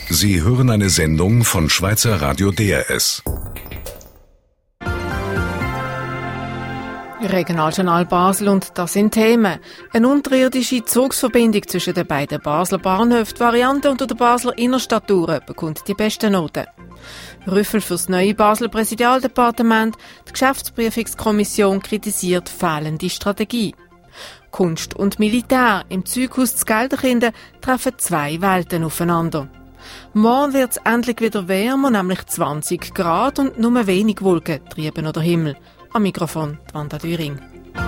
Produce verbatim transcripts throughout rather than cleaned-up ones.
Sie hören eine Sendung von Schweizer Radio D R S. Regionaljournal Basel und das sind Themen. Eine unterirdische Zugsverbindung zwischen den beiden Basler Bahnhöfen, die Variante unter der Basler Innerstadttouren, bekommt die besten Noten. Rüffel fürs neue Basler Präsidialdepartement. Die Geschäftsprüfungskommission kritisiert fehlende Strategie. Kunst und Militär im Zeughaus zu Gelderkinden treffen zwei Welten aufeinander. Morgen wird es endlich wieder wärmer, nämlich zwanzig Grad und nur wenig Wolken treiben oder Himmel. Am Mikrofon Wanda Düring.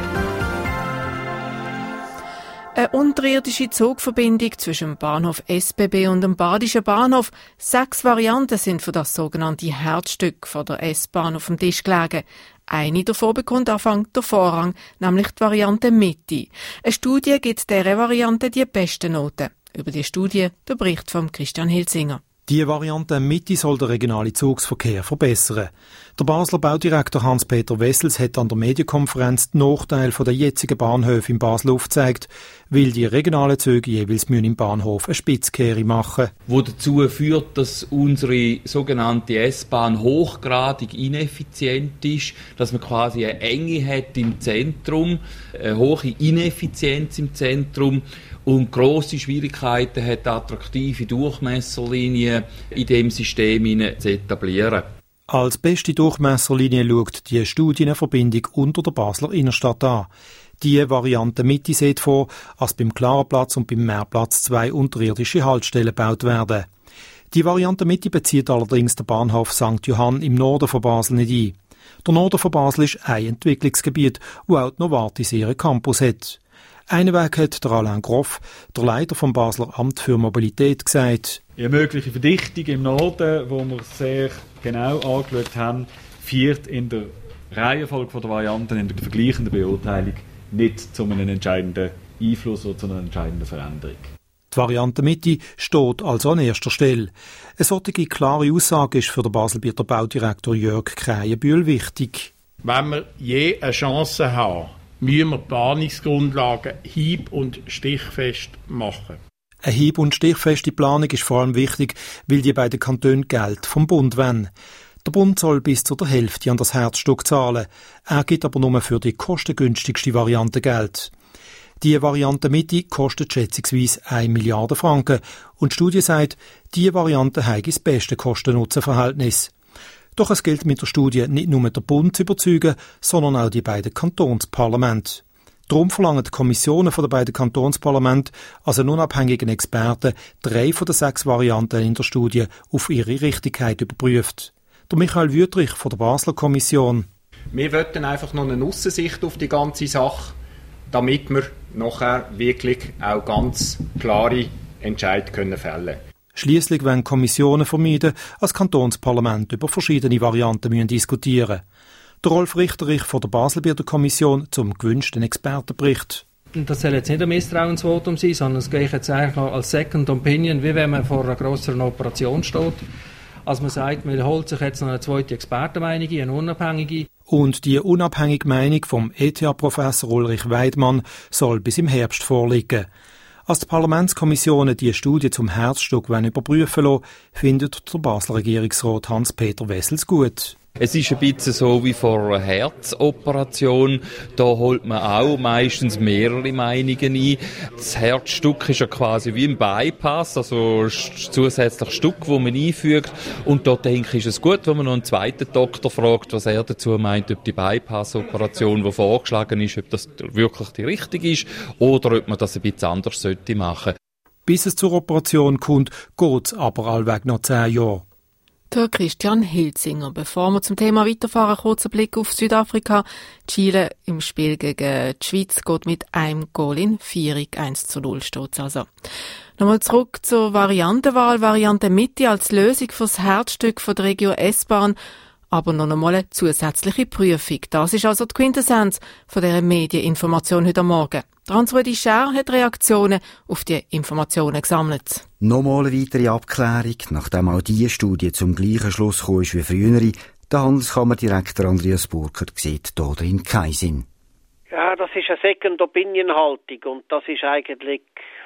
Eine unterirdische Zugverbindung zwischen dem Bahnhof S B B und dem Badischen Bahnhof. Sechs Varianten sind für das sogenannte Herzstück von der S-Bahn auf dem Tisch gelegen. Eine davon bekommt Anfang der Vorrang, nämlich die Variante Mitte. Eine Studie gibt dieser Variante die besten Noten. Über die Studie der Bericht von Christian Hilzinger. Die Variante Mitte soll den regionalen Zugsverkehr verbessern. Der Basler Baudirektor Hans-Peter Wessels hat an der Medienkonferenz den Nachteil der jetzigen Bahnhöfe in Basel aufgezeigt, weil die regionalen Züge jeweils im Bahnhof eine Spitzkehre machen. Wo dazu führt, dass unsere sogenannte S-Bahn hochgradig ineffizient ist, dass man quasi eine Enge hat im Zentrum, eine hohe Ineffizienz im Zentrum und grosse Schwierigkeiten hat, attraktive Durchmesserlinien in dem System zu etablieren. Als beste Durchmesserlinie schaut die Studie eine Verbindung unter der Basler Innenstadt an. Die Variante Mitte sieht vor, dass beim Klarenplatz und beim Meerplatz zwei unterirdische Haltestellen gebaut werden. Die Variante Mitte bezieht allerdings den Bahnhof Sankt Johann im Norden von Basel nicht ein. Der Norden von Basel ist ein Entwicklungsgebiet, wo auch die Novartis ihren Campus hat. Einen Weg hat der Alain Groff, der Leiter vom Basler Amt für Mobilität, gesagt. Die mögliche Verdichtung im Norden, die wir sehr genau angeschaut haben, führt in der Reihenfolge der Varianten, in der vergleichenden Beurteilung nicht zu einem entscheidenden Einfluss oder zu einer entscheidenden Veränderung. Die Variante Mitte steht also an erster Stelle. Eine solche klare Aussage ist für den Baselbieter Baudirektor Jörg Krähenbühl wichtig. Wenn wir je eine Chance haben, müssen wir die Planungsgrundlagen hieb- und stichfest machen. Eine hieb- und stichfeste Planung ist vor allem wichtig, weil die beiden Kantone Geld vom Bund wollen. Der Bund soll bis zu der Hälfte an das Herzstück zahlen. Er gibt aber nur für die kostengünstigste Variante Geld. Die Variante Mitte kostet schätzungsweise eine Milliarde Franken und die Studie sagt, diese Variante habe das beste Kosten-Nutzen-Verhältnis. Doch es gilt mit der Studie nicht nur den Bund zu überzeugen, sondern auch die beiden Kantonsparlamente. Darum verlangen die Kommissionen der beiden Kantonsparlamente, also unabhängigen Experten, drei von den sechs Varianten in der Studie auf ihre Richtigkeit überprüft. Der Michael Wüttrich von der Basler Kommission. Wir wollten einfach noch eine Aussensicht auf die ganze Sache, damit wir nachher wirklich auch ganz klare Entscheidungen fällen können. Schliesslich wollen Kommissionen vermeiden, als Kantonsparlament über verschiedene Varianten diskutieren müssen. Der Rolf Richterich von der Baselbieter Kommission zum gewünschten Expertenbericht. Das soll jetzt nicht ein Misstrauensvotum sein, sondern es geht jetzt eigentlich als Second Opinion, wie wenn man vor einer grösseren Operation steht. Als man sagt, man holt sich jetzt noch eine zweite Expertenmeinung, eine unabhängige. Und die unabhängige Meinung vom E T H-Professor Ulrich Weidmann soll bis im Herbst vorliegen. Als die Parlamentskommissionen die Studie zum Herzstück überprüfen lassen, findet der Basler Regierungsrat Hans-Peter Wessels gut. Es ist ein bisschen so wie vor einer Herzoperation. Da holt man auch meistens mehrere Meinungen ein. Das Herzstück ist ja quasi wie ein Bypass, also ein zusätzliches Stück, das man einfügt. Und da denke ich, ist es gut, wenn man noch einen zweiten Doktor fragt, was er dazu meint, ob die Bypass-Operation, die vorgeschlagen ist, ob das wirklich die richtige ist oder ob man das ein bisschen anders sollte machen. Bis es zur Operation kommt, geht es aber allweg noch zehn Jahre. Der Christian Hilzinger. Bevor wir zum Thema weiterfahren, kurzer Blick auf Südafrika. Chile im Spiel gegen die Schweiz geht mit einem Goal in Führung. eins zu null steht's also. Nochmal zurück zur Variantenwahl. Variante Mitte als Lösung fürs Herzstück von der Regio S-Bahn. Aber noch einmal eine zusätzliche Prüfung. Das ist also die Quintessenz von dieser Medieninformation heute Morgen. Hans-Rudi Scher hat Reaktionen auf die Informationen gesammelt. Nochmal eine weitere Abklärung, nachdem auch diese Studie zum gleichen Schluss gekommen ist wie frühere. Der Handelskammerdirektor Andreas Burkert sieht da drin keinen Sinn. Ja, das ist eine Second-Opinion-Haltung und das ist eigentlich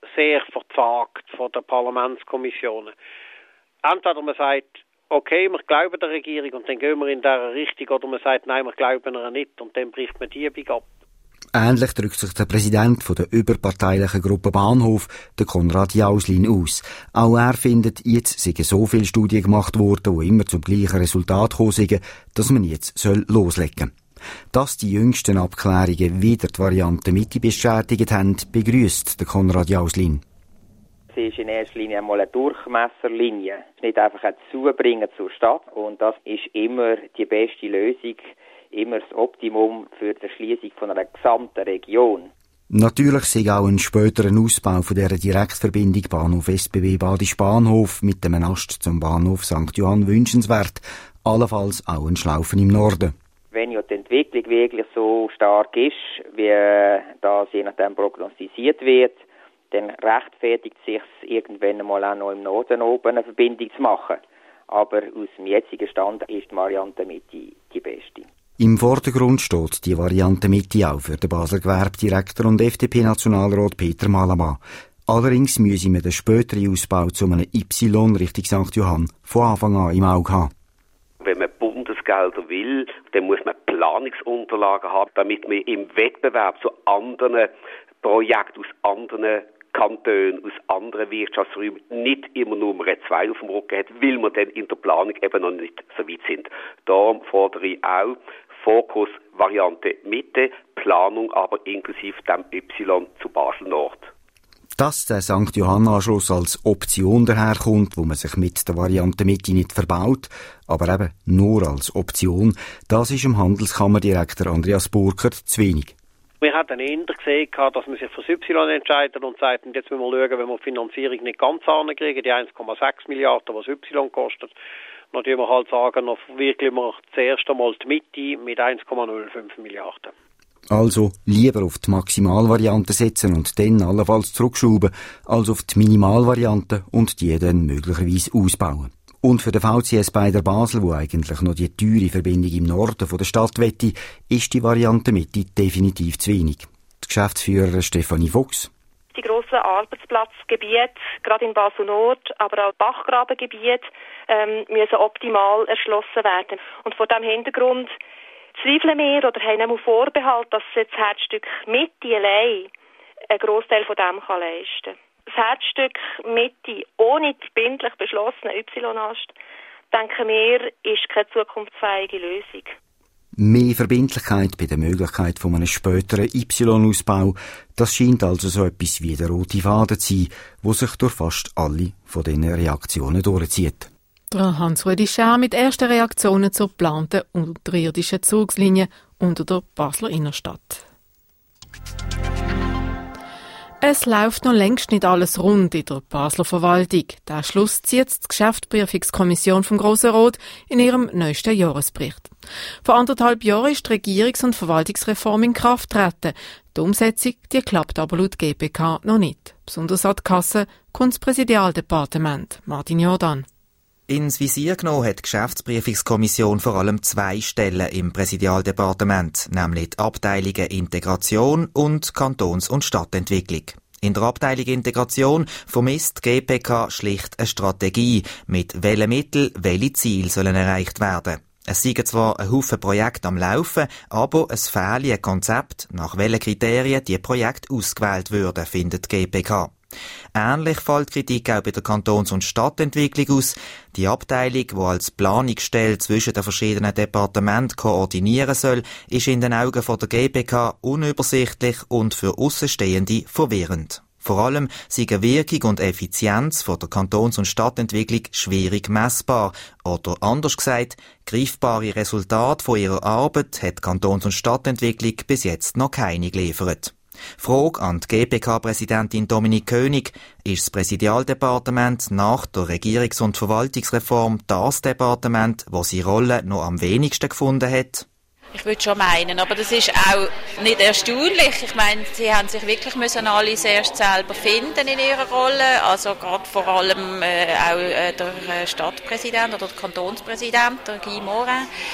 sehr verzagt von den Parlamentskommissionen. Entweder man sagt, okay, wir glauben der Regierung und dann gehen wir in dieser Richtung, oder man sagt, nein, wir glauben ihr nicht und dann bricht man die Übung ab. Ähnlich drückt sich der Präsident von der überparteilichen Gruppe Bahnhof, der Konrad Jauslin, aus. Auch er findet, jetzt seien so viele Studien gemacht worden, die immer zum gleichen Resultat gekommen sind, dass man jetzt loslegen soll. Dass die jüngsten Abklärungen wieder die Variante Mitte bestätigt haben, begrüsst der Konrad Jauslin. Es ist in erster Linie einmal eine Durchmesserlinie. Es ist nicht einfach ein Zubringen zur Stadt. Und das ist immer die beste Lösung, immer das Optimum für die Erschliessung von einer gesamten Region. Natürlich sei auch ein späterer Ausbau von dieser Direktverbindung Bahnhof S B B Badisch Bahnhof mit dem Ast zum Bahnhof Sankt Johann wünschenswert. Allenfalls auch ein Schlaufen im Norden. Wenn ja die Entwicklung wirklich so stark ist, wie das je nachdem prognostiziert wird, dann rechtfertigt es sich irgendwann einmal auch noch im Norden oben eine Verbindung zu machen. Aber aus dem jetzigen Stand ist die Variante Mitte die beste. Im Vordergrund steht die Variante Mitte auch für den Basler Gewerbedirektor und F D P-Nationalrat Peter Malama. Allerdings müsse man den späteren Ausbau zu einem Y Richtung Sankt Johann von Anfang an im Auge haben. Wenn man Bundesgelder will, dann muss man Planungsunterlagen haben, damit man im Wettbewerb zu anderen Projekten aus anderen Kantonen, aus anderen Wirtschaftsräumen nicht immer Nummer zwei auf dem Rücken hat, weil wir dann in der Planung eben noch nicht so weit sind. Darum fordere ich auch Fokus Variante Mitte, Planung aber inklusive dem Y zu Basel Nord. Dass der Sankt Johann-Anschluss als Option daherkommt, wo man sich mit der Variante Mitte nicht verbaut, aber eben nur als Option, das ist dem Handelskammerdirektor Andreas Burkert zu wenig. Wir hatten eher gesehen, dass man sich für das Y entscheidet und sagt, jetzt müssen wir schauen, wenn wir die Finanzierung nicht ganz ankriegen, die eins Komma sechs Milliarden, was Y kostet, dann würden wir halt sagen, noch wirklich wir zuerst einmal die Mitte mit eins Komma null fünf Milliarden. Also lieber auf die Maximalvariante setzen und dann allenfalls zurückschrauben, als auf die Minimalvariante und die dann möglicherweise ausbauen. Und für den V C S Beider Basel, wo eigentlich noch die teure Verbindung im Norden von der Stadt wette, ist die Variante Mitte definitiv zu wenig. Die Geschäftsführerin Stefanie Fuchs. Die grossen Arbeitsplatzgebiete, gerade in Basel-Nord, aber auch Bachgrabengebiete, ähm, müssen optimal erschlossen werden. Und vor diesem Hintergrund zweifeln wir oder haben auch Vorbehalt, dass das Herzstück Mitte allein einen Grossteil von dem kann leisten kann. Das Herzstück Mitte ohne verbindlich beschlossenen Y-Ast, denken wir, ist keine zukunftsfähige Lösung. Mehr Verbindlichkeit bei der Möglichkeit von einem späteren Y-Ausbau, das scheint also so etwas wie der rote Faden zu sein, der sich durch fast alle von diesen Reaktionen durchzieht. Hans-Rudi Schär mit ersten Reaktionen zur geplanten unterirdischen Zugslinie unter der Basler Innenstadt. Es läuft noch längst nicht alles rund in der Basler Verwaltung. Den Schluss zieht die Geschäftsprüfungskommission vom Grossen Rat in ihrem neuesten Jahresbericht. Vor anderthalb Jahren ist die Regierungs- und Verwaltungsreform in Kraft getreten. Die Umsetzung die klappt aber laut G P K noch nicht. Besonders an die Kasse kommt das Präsidialdepartement. Martin Jordan. Ins Visier genommen hat die Geschäftsprüfungskommission vor allem zwei Stellen im Präsidialdepartement, nämlich die Abteilungen Integration und Kantons- und Stadtentwicklung. In der Abteilung Integration vermisst die G P K schlicht eine Strategie, mit welchen Mitteln welche Ziele sollen erreicht werden. Es seien zwar ein Haufen Projekte am Laufen, aber es fehle ein Konzept, nach welchen Kriterien die Projekte ausgewählt würden, findet die G P K. Ähnlich fällt Kritik auch bei der Kantons- und Stadtentwicklung aus. Die Abteilung, die als Planungsstelle zwischen den verschiedenen Departementen koordinieren soll, ist in den Augen von der G P K unübersichtlich und für Aussenstehende verwirrend. Vor allem sind Wirkung und Effizienz von der Kantons- und Stadtentwicklung schwierig messbar. Oder anders gesagt, greifbare Resultate von ihrer Arbeit hat die Kantons- und Stadtentwicklung bis jetzt noch keine geliefert. Frage an die G P K-Präsidentin Dominik König: Ist das Präsidialdepartement nach der Regierungs- und Verwaltungsreform das Departement, das seine Rolle noch am wenigsten gefunden hat? Ich würde schon meinen, aber das ist auch nicht erstaunlich. Ich meine, sie haben sich wirklich müssen alle zuerst selber finden in ihrer Rolle. Also gerade vor allem äh, auch äh, der Stadtpräsident oder der Kantonspräsident, der Guy Morin.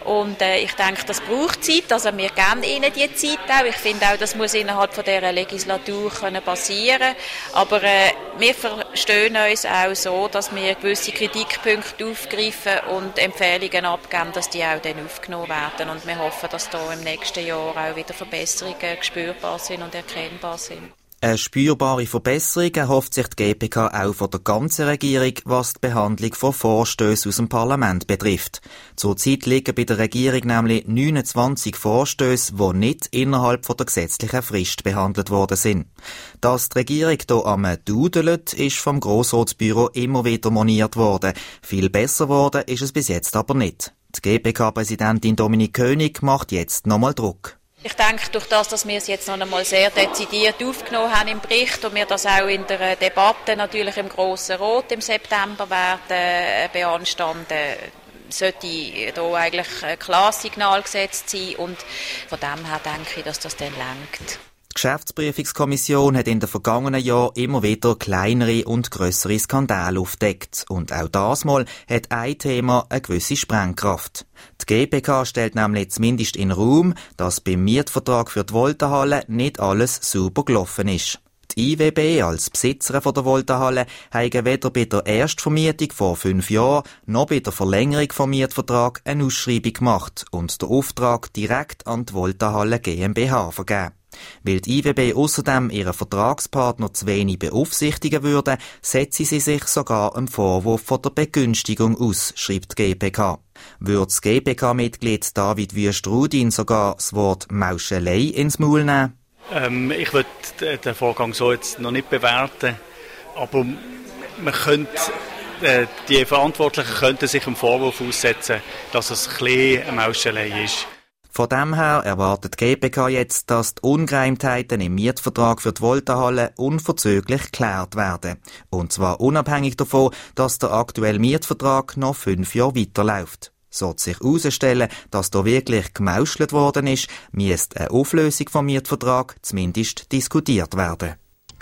Und äh, ich denke, das braucht Zeit. Also wir geben ihnen die Zeit auch. Ich finde auch, das muss innerhalb von dieser Legislatur können passieren. Aber äh, wir verstehen uns auch so, dass wir gewisse Kritikpunkte aufgreifen und Empfehlungen abgeben, dass die auch dann aufgenommen werden. Und wir hoffen, dass da im nächsten Jahr auch wieder Verbesserungen spürbar sind und erkennbar sind. Eine spürbare Verbesserung erhofft sich die G P K auch von der ganzen Regierung, was die Behandlung von Vorstößen aus dem Parlament betrifft. Zurzeit liegen bei der Regierung nämlich neunundzwanzig Vorstöße, die nicht innerhalb von der gesetzlichen Frist behandelt worden sind. Dass die Regierung hier am Dudelt, ist vom Grossratsbüro immer wieder moniert worden. Viel besser worden ist es bis jetzt aber nicht. Die G P K-Präsidentin Dominique König macht jetzt nochmal Druck. Ich denke, durch das, dass wir es jetzt noch einmal sehr dezidiert aufgenommen haben im Bericht und wir das auch in der Debatte natürlich im Grossen Rat im September werden beanstanden, sollte hier eigentlich ein klares Signal gesetzt sein und von dem her denke ich, dass das dann reicht. Die Geschäftsprüfungskommission hat in den vergangenen Jahren immer wieder kleinere und grössere Skandale aufgedeckt. Und auch das Mal hat ein Thema eine gewisse Sprengkraft. Die G P K stellt nämlich zumindest in Raum, dass beim Mietvertrag für die Voltahalle nicht alles sauber gelaufen ist. Die I W B als Besitzerin von der Voltahalle haben weder bei der Erstvermietung vor fünf Jahren noch bei der Verlängerung vom Mietvertrag eine Ausschreibung gemacht und den Auftrag direkt an die Voltahalle GmbH vergeben. Weil die I W B ausserdem ihren Vertragspartner zu wenig beaufsichtigen würde, setze sie sich sogar einem Vorwurf von der Begünstigung aus, schreibt die G P K. Würde das G P K-Mitglied David Wüst-Rudin sogar das Wort Mauschelei ins Maul nehmen? Ähm, ich würde den Vorgang so jetzt noch nicht bewerten, aber man könnte, äh, die Verantwortlichen könnten sich einem Vorwurf aussetzen, dass es ein bisschen eine Mauschelei ist. Von dem her erwartet die G P K jetzt, dass die Ungereimtheiten im Mietvertrag für die Voltahalle unverzüglich geklärt werden. Und zwar unabhängig davon, dass der aktuelle Mietvertrag noch fünf Jahre weiterläuft. Sollte sich herausstellen, dass da wirklich gemauschelt worden ist, müsste eine Auflösung vom Mietvertrag zumindest diskutiert werden.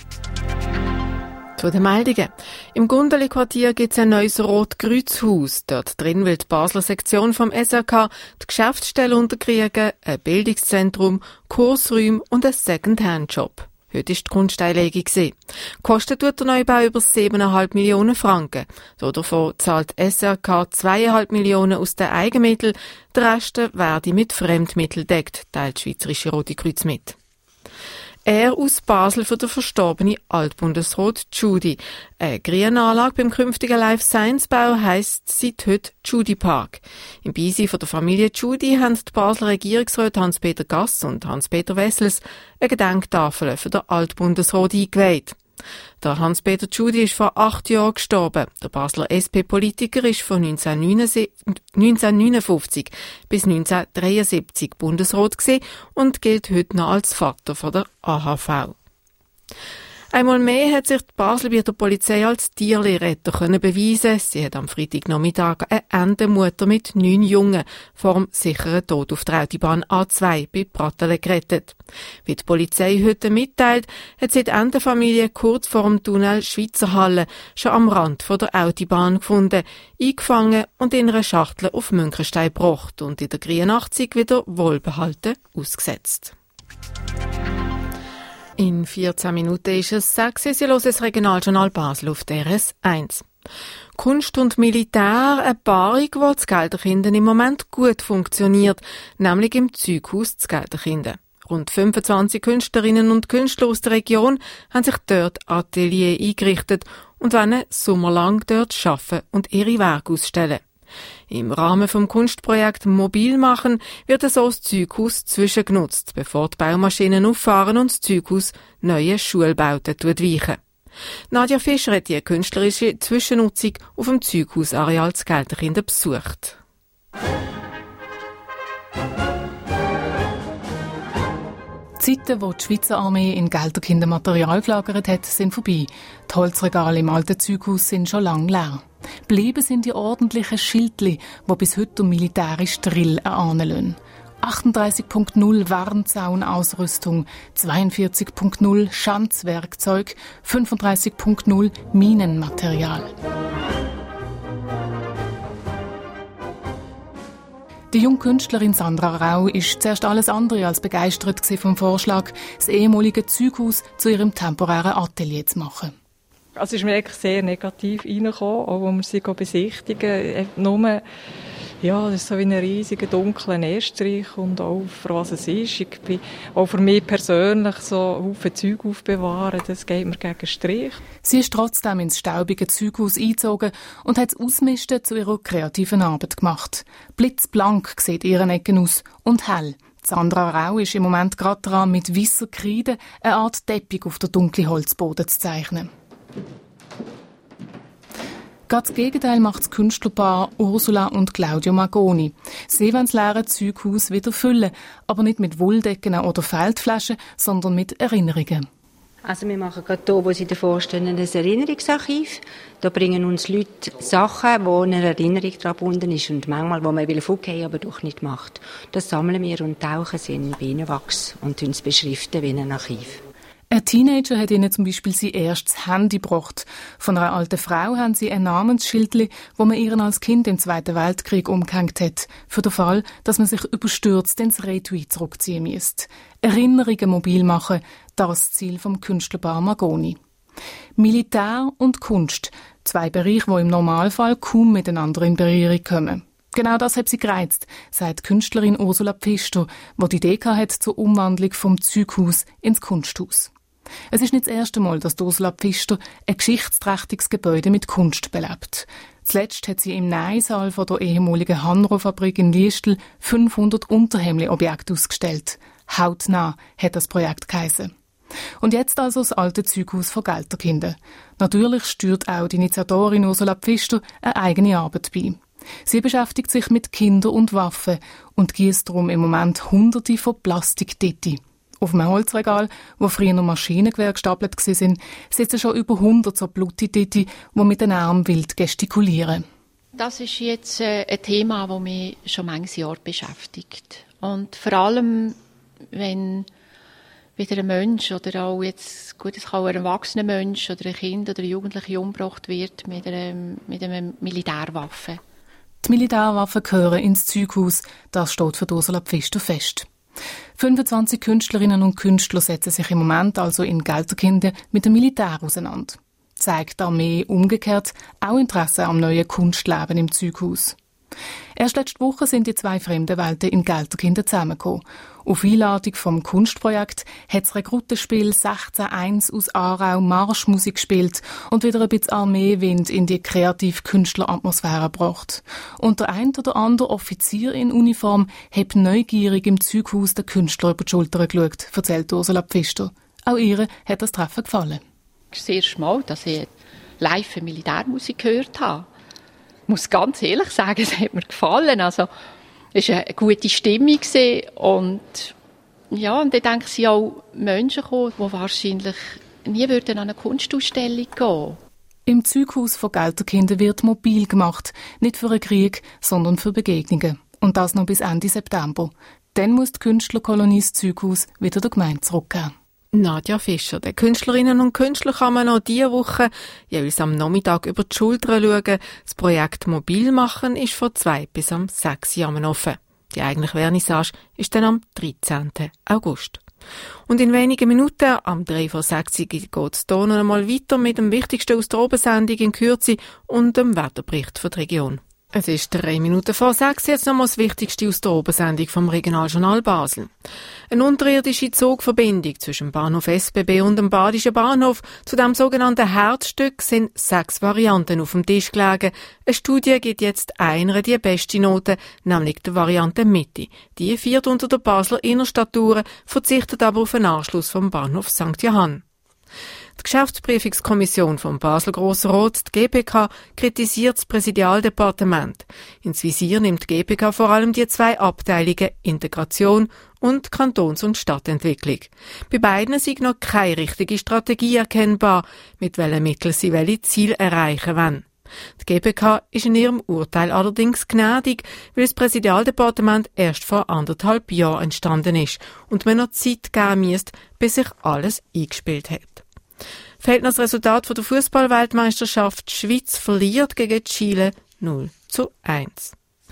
Zu den Meldungen. Im Gundeli-Quartier gibt es ein neues Rotkreuzhaus. Dort drin will die Basler Sektion vom S R K die Geschäftsstelle unterkriegen, ein Bildungszentrum, Kursräume und ein Second-Hand-Shop. Heute war die Grundsteinlegung. Kostet tut der Neubau über siebeneinhalb Millionen Franken. Davon zahlt S R K zweieinhalb Millionen aus den Eigenmitteln. Der Rest werde mit Fremdmitteln deckt, teilt das Schweizerische Rote Kreuz mit. Er aus Basel für den verstorbenen Altbundesrat Judy. Eine Grünanlage beim künftigen Life Science Bau heisst seit heute Judy Park. Im Beisein von der Familie Judy haben die Basler Regierungsräte Hans-Peter Gass und Hans-Peter Wessels eine Gedenktafel für den Altbundesrat eingeweiht. Der Hans-Peter Judy ist vor acht Jahren gestorben. Der Basler S P-Politiker ist von neunzehnhundertneunundfünfzig bis neunzehnhundertdreiundsiebzig Bundesrat gewesen und gilt heute noch als Vater von der A H V. Einmal mehr hat sich die Basel bei der Polizei als Tierretter können beweisen. Sie hat am Freitagnachmittag eine Entenmutter mit neun Jungen vor dem sicheren Tod auf der Autobahn A zwei bei Pratteln gerettet. Wie die Polizei heute mitteilt, hat sie die Entenfamilie kurz vor dem Tunnel Schweizerhalle schon am Rand von der Autobahn gefunden, eingefangen und in einer Schachtel auf Münchenstein gebracht und in der dreiundachtzig wieder wohlbehalten ausgesetzt. In vierzehn Minuten ist es sechs. Sie hören das Regionaljournal Basel auf D R S eins. Kunst und Militär, eine Paarung, die in Gelderkinden im Moment gut funktioniert, nämlich im Zeughaus zu Gelderkinden. Rund fünfundzwanzig Künstlerinnen und Künstler aus der Region haben sich dort Atelier eingerichtet und wollen sommerlang dort arbeiten und ihre Werke ausstellen. Im Rahmen vom Kunstprojekt Mobil machen wird so das Zeughaus zwischengenutzt, bevor die Baumaschinen auffahren und das Zeughaus neue Schulbauten weichen. Nadja Fischer hat die künstlerische Zwischennutzung auf dem Zeughausareal zu Gelderkinden besucht. Die Zeiten, wo die Schweizer Armee in Gelderkinden Material gelagert hat, sind vorbei. Die Holzregale im alten Zeughaus sind schon lange leer. Bleiben sind die ordentlichen Schildli, die bis heute um militärisch Drill erahnen lassen. achtunddreißig Punkt null Warnzaunausrüstung, zweiundvierzig Punkt null Schanzwerkzeug, fünfunddreißig Punkt null Minenmaterial. Die junge Künstlerin Sandra Rau ist zuerst alles andere als begeistert vom Vorschlag, das ehemalige Zeughaus zu ihrem temporären Atelier zu machen. Also ist mir eigentlich sehr negativ reingekommen, auch als wir sie besichtigen. Nur, ja, das ist so wie ein riesiger, dunkler Estrich und auch für was es ist. Ich bin auch für mich persönlich so Haufen Zeug aufbewahren, das geht mir gegen Strich. Sie ist trotzdem ins staubige Zeughaus eingezogen und hat das Ausmisten zu ihrer kreativen Arbeit gemacht. Blitzblank sieht ihre Ecken aus und hell. Sandra Rau ist im Moment gerade dran, mit weisser Kreide eine Art Teppich auf den dunklen Holzboden zu zeichnen. Ganz das Gegenteil macht das Künstlerpaar Ursula und Claudio Magoni. Sie wollen das leere Zeughaus wieder füllen, aber nicht mit Wolldecken oder Feldflaschen, sondern mit Erinnerungen. Also wir machen gerade hier, wo Sie davor stehen, ein Erinnerungsarchiv. Da bringen uns Leute Sachen, wo eine Erinnerung daran gebunden ist und manchmal, wo man will aufgehen, aber doch nicht macht. Das sammeln wir und tauchen sie in Bienenwachs und uns beschriften wie ein Archiv. Ein Teenager hat ihnen zum Beispiel sein erstes Handy gebracht. Von einer alten Frau haben sie ein Namensschildli, wo man ihren als Kind im Zweiten Weltkrieg umgehängt hat, für den Fall, dass man sich überstürzt ins Retui zurückziehen müsste. Erinnerungen mobil machen, das Ziel vom Künstlerpaar Magoni. Militär und Kunst, zwei Bereiche, die im Normalfall kaum miteinander in Berührung kommen. Genau das hat sie gereizt, sagt Künstlerin Ursula Pfister, die die Idee hat zur Umwandlung vom Zeughaus ins Kunsthaus. Es ist nicht das erste Mal, dass Ursula Pfister ein geschichtsträchtiges Gebäude mit Kunst belebt. Zuletzt hat sie im Neisaal von der ehemaligen Hanro-Fabrik in Liestel fünfhundert Unterhemli-Objekte ausgestellt. Hautnah hat das Projekt geheissen. Und jetzt also das alte Zeughaus von Gelterkinden. Natürlich steuert auch die Initiatorin Ursula Pfister eine eigene Arbeit bei. Sie beschäftigt sich mit Kindern und Waffen und gießt darum im Moment Hunderte von Plastikdetti. Auf einem Holzregal, wo früher noch Maschinengewehr gestapelt waren, sitzen schon über hundert so Blutidetti, die mit den Armen wild gestikulieren. Das ist jetzt äh, ein Thema, das mich schon manches Jahr beschäftigt. Und vor allem, wenn wieder ein Mensch oder auch jetzt, gut, es kann auch ein erwachsener Mensch oder ein Kind oder ein Jugendlicher umgebracht wird mit einer, mit einer Militärwaffe. Die Militärwaffen gehören ins Zeughaus, das steht für Ursula Pfister fest. fünfundzwanzig Künstlerinnen und Künstler setzen sich im Moment also in Gelterkinden mit dem Militär auseinander. Zeigt die Armee umgekehrt auch Interesse am neuen Kunstleben im Zeughaus. Erst letzte Woche sind die zwei fremden Welten in Gelterkinden zusammengekommen. Auf Einladung vom Kunstprojekt hat das Rekrutenspiel sechzehn eins aus Aarau Marschmusik gespielt und wieder ein bisschen Armeewind in die kreativ-Künstleratmosphäre gebracht. Und der ein oder andere Offizier in Uniform hat neugierig im Zeughaus den Künstler über die Schulter geschaut, erzählt Ursula Pfister. Auch ihr hat das Treffen gefallen. Das ist das erste Mal, dass ich live Militärmusik gehört habe. Ich muss ganz ehrlich sagen, es hat mir gefallen. Also, es war eine gute Stimmung und ja, und dann denke ich auch Menschen kommen, die wahrscheinlich nie würden an eine Kunstausstellung gehen. Im Zeughaus von Gelterkinden wird mobil gemacht, nicht für einen Krieg, sondern für Begegnungen. Und das noch bis Ende September. Dann muss die Künstlerkolonie das Zeughaus wieder der Gemeinde zurückgeben. Nadja Fischer. Den Künstlerinnen und Künstlern kann man noch diese Woche jeweils am Nachmittag über die Schulter schauen. Das Projekt Mobil machen ist von zwei bis am sechs Jahren offen. Die eigentliche Vernissage ist dann am dreizehnten August. Und in wenigen Minuten, am drei vor sechs, geht es hier noch einmal weiter mit dem Wichtigsten aus der Obersendung in Kürze und dem Wetterbericht für die Region. Es ist drei Minuten vor sechs, jetzt nochmal das Wichtigste aus der Obersendung vom Regionaljournal Basel. Eine unterirdische Zugverbindung zwischen dem Bahnhof S B B und dem Badischen Bahnhof zu dem sogenannten Herzstück sind sechs Varianten auf dem Tisch gelegen. Eine Studie gibt jetzt einer die beste Note, nämlich die Variante Mitte. Die fährt unter der Basler Innenstadttouren, verzichtet aber auf einen Anschluss vom Bahnhof Sankt Johann. Die Geschäftsprüfungskommission vom Basler Grossrot, die G P K, kritisiert das Präsidialdepartement. Ins Visier nimmt die G P K vor allem die zwei Abteilungen Integration und Kantons- und Stadtentwicklung. Bei beiden ist noch keine richtige Strategie erkennbar, mit welchen Mitteln sie welche Ziele erreichen wollen. Die G P K ist in ihrem Urteil allerdings gnädig, weil das Präsidialdepartement erst vor anderthalb Jahren entstanden ist und man noch Zeit geben müsste, bis sich alles eingespielt hat. Fällt noch das Resultat von der Fußball-Weltmeisterschaft. Die Schweiz verliert gegen Chile null zu eins.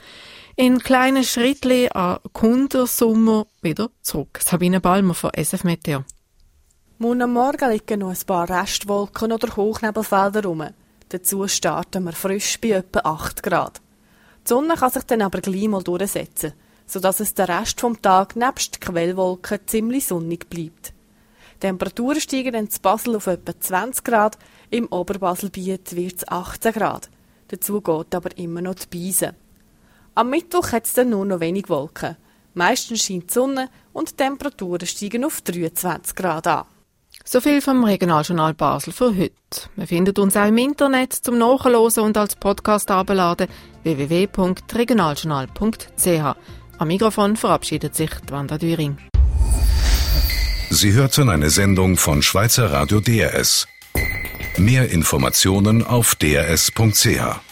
In kleinen Schrittchen an Kundersummer wieder zurück. Sabine Balmer von S F Meteo. Morgen am Morgen liegen noch ein paar Restwolken oder Hochnebelfelder rum. Dazu starten wir frisch bei etwa acht Grad. Die Sonne kann sich dann aber gleich mal durchsetzen, sodass es den Rest vom Tag nebst Quellwolken ziemlich sonnig bleibt. Die Temperaturen steigen dann in Basel auf etwa zwanzig Grad, im Oberbaselbiet wird es achtzehn Grad. Dazu geht aber immer noch die Beise. Am Mittwoch hat es dann nur noch wenig Wolken. Meistens scheint die Sonne und die Temperaturen steigen auf dreiundzwanzig Grad an. So viel vom Regionaljournal Basel für heute. Man findet uns auch im Internet zum Nachhören und als Podcast abladen w w w punkt regionaljournal punkt c h. Am Mikrofon verabschiedet sich Wanda Düring. Sie hörten eine Sendung von Schweizer Radio D R S. Mehr Informationen auf d r s punkt c h.